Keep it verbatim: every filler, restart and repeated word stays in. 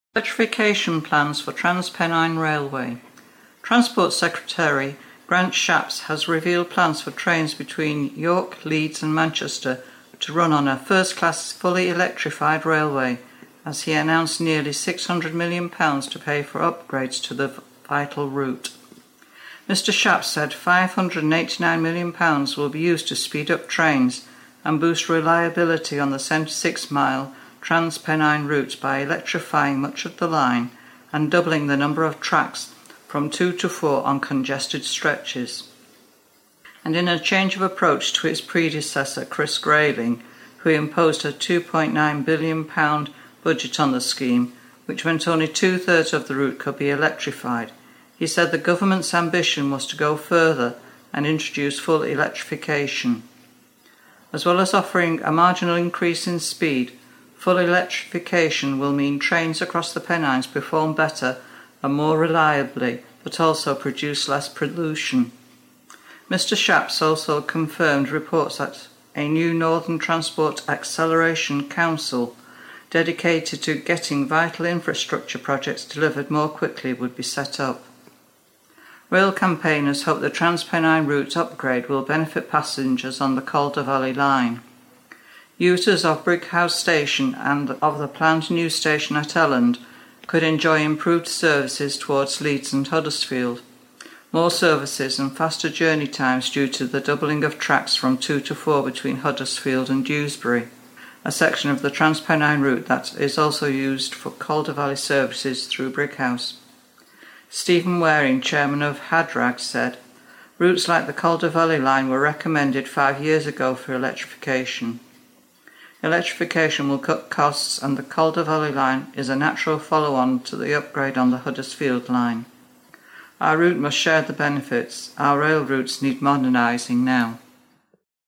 Electrification plans for Transpennine Railway. Transport Secretary Grant Shapps has revealed plans for trains between York, Leeds and Manchester to run on a first-class fully electrified railway, as he announced nearly six hundred million pounds to pay for upgrades to the vital route. Mister Shapps said five hundred eighty-nine million pounds will be used to speed up trains and boost reliability on the seventy-six mile Transpennine route by electrifying much of the line and doubling the number of tracks from two to four on congested stretches. And in a change of approach to its predecessor, Chris Grayling, who imposed a two point nine billion pounds budget on the scheme, which meant only two-thirds of the route could be electrified, he said the government's ambition was to go further and introduce full electrification. As well as offering a marginal increase in speed, full electrification will mean trains across the Pennines perform better and more reliably, but also produce less pollution. Mister Shapps also confirmed reports that a new Northern Transport Acceleration Council dedicated to getting vital infrastructure projects delivered more quickly would be set up. Rail campaigners hope the Transpennine route upgrade will benefit passengers on the Calder Valley line. Users of Brighouse Station and of the planned new station at Elland could enjoy improved services towards Leeds and Huddersfield, more services and faster journey times due to the doubling of tracks from two to four between Huddersfield and Dewsbury, a section of the Transpennine route that is also used for Calder Valley services through Brighouse. Stephen Waring, chairman of Hadrag, said, "Routes like the Calder Valley line were recommended five years ago for electrification. Electrification will cut costs, and the Calder Valley line is a natural follow-on to the upgrade on the Huddersfield line. Our route must share the benefits. Our rail routes need modernising now."